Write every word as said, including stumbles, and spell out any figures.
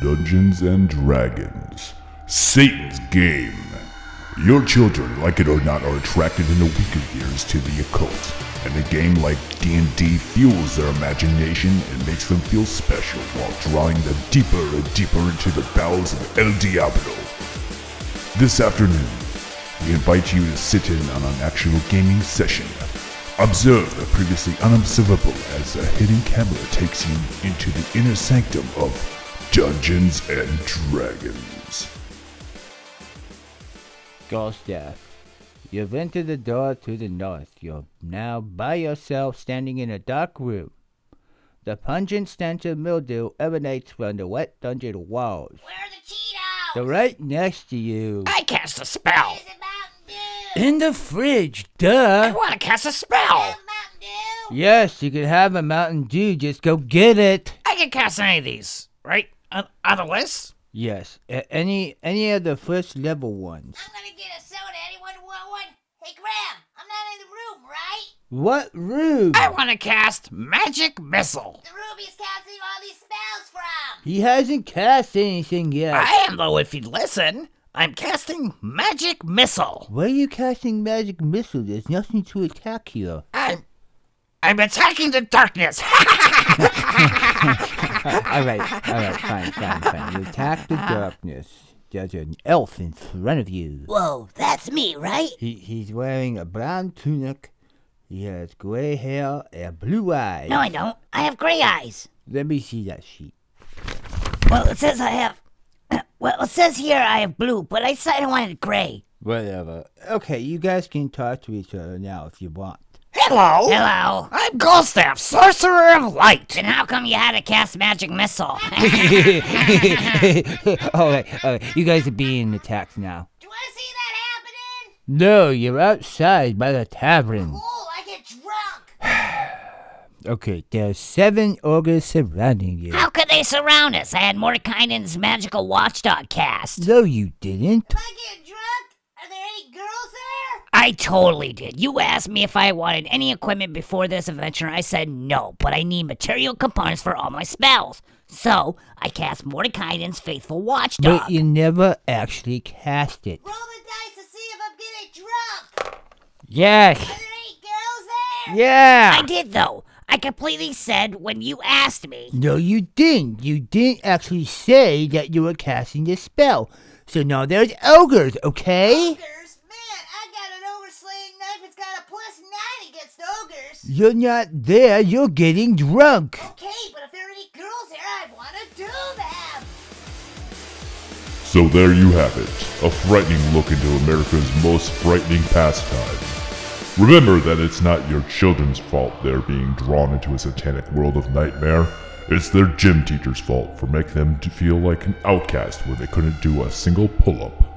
Dungeons and Dragons, Satan's game. Your children, like it or not, are attracted in the weaker years to the occult, and a game like D and D fuels their imagination and makes them feel special while drawing them deeper and deeper into the bowels of El Diablo. This afternoon, we invite you to sit in on an actual gaming session. Observe the previously unobservable as a hidden camera takes you into the inner sanctum of Dungeons and Dragons. Gustav, you've entered the door to the north. You're now by yourself standing in a dark room. The pungent stench of mildew emanates from the wet dungeon walls. Where are the Cheetos? They're right next to you. I cast a spell. Where's the Mountain Dew? In the fridge, I duh. want to cast a Where's spell. the Mountain Dew? Yes, you can have a Mountain Dew. Just go get it. I can cast any of these, right? On, on the list? Yes, a- any any of the first level ones. I'm gonna get a soda. Anyone want one? Hey, Graham, I'm not in the room, right? What room? I want to cast Magic Missile. The room he's casting all these spells from. He hasn't cast anything yet. I am, though, if you'd listen. I'm casting Magic Missile. Why are you casting magic missile? There's nothing to attack here. I'm... I'm attacking the darkness. all right, all right, fine, fine, fine. You attack the darkness. There's an elf in front of you. Whoa, that's me, right? He he's wearing a brown tunic. He has gray hair and blue eyes. No, I don't. I have gray eyes. Let me see that sheet. Well, it says I have... Well, it says here I have blue, but I decided I wanted gray. Whatever. Okay, you guys can talk to each other now if you want. Hello. Hello. I'm Gustav, Sorcerer of Light. And how come you had to cast Magic Missile? all right, all right. You guys are being attacked now. Do you want to see that happening? No, you're outside by the tavern. Cool, I get drunk. Okay, there's seven ogres surrounding you. How could they surround us? I had Mordekainen's magical watchdog cast. No, you didn't. Am I getting drunk? Are there any girls there? I totally did. You asked me if I wanted any equipment before this adventure. I said no, but I need material components for all my spells. So I cast Mordekainen's faithful watchdog. But you never actually cast it. Roll the dice to see if I'm getting drunk. Yes. Are there any girls there? Yeah. I did though. I completely said when you asked me. No, you didn't. You didn't actually say that you were casting the spell. So now there's ogres, okay? Ogres? Man, I got an ogre slaying knife. It's got a plus nine against ogres. You're not there. You're getting drunk. Okay, but if there are any girls there, I want to do them. So there you have it, a frightening look into America's most frightening pastime. Remember that it's not your children's fault they're being drawn into a satanic world of nightmare. It's their gym teacher's fault for making them to feel like an outcast when they couldn't do a single pull-up.